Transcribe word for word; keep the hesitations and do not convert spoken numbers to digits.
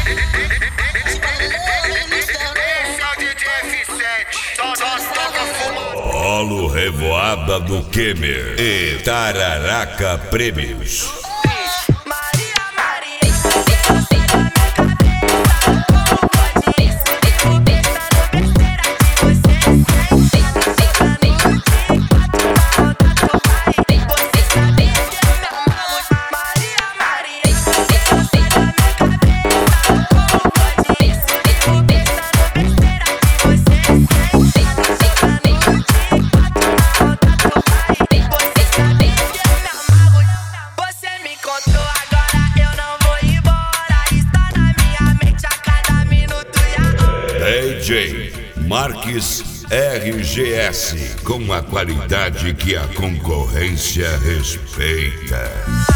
Polo Revoada do Kemer e Tararaca Prêmios. D J Marques R G S, com a qualidade que a concorrência respeita.